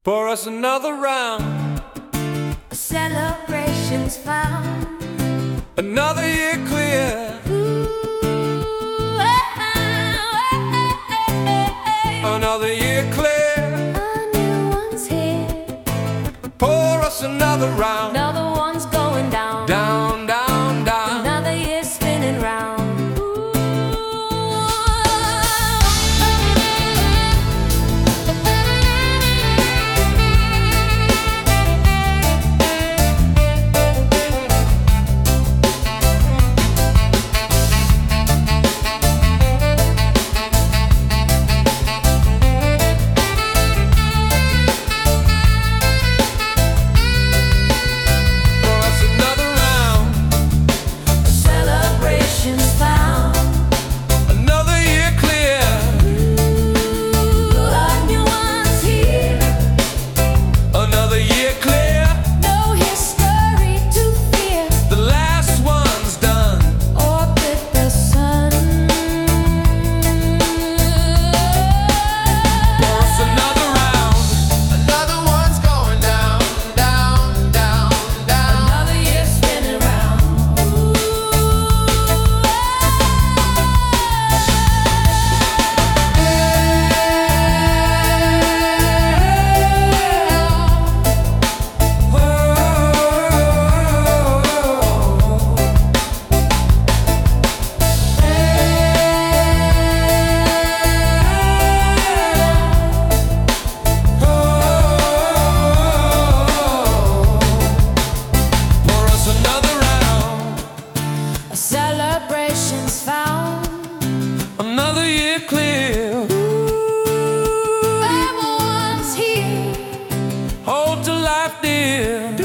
Pour us another round. Celebrations found. Another year clear. Another year clear. A new one's here. Pour us another round. Another one's going down. Down, down, down. Another year spinning round. Celebrations found. Another year clear. Everyone's here. Hold to life dear.